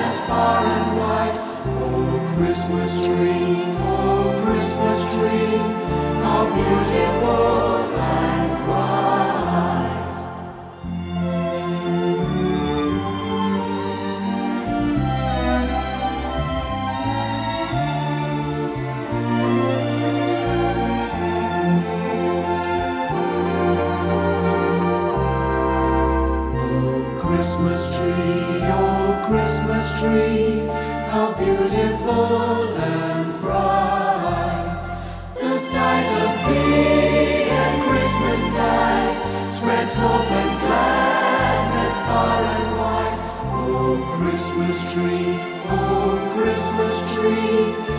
gladness far and wide. Oh, Christmas tree, oh, Christmas tree, how beautiful and bright. Oh, Christmas tree, oh, Christmas tree, how beautiful and bright. The sight of thee at Christmas tide spreads hope and gladness far and wide. Oh, Christmas tree, oh, Christmas tree,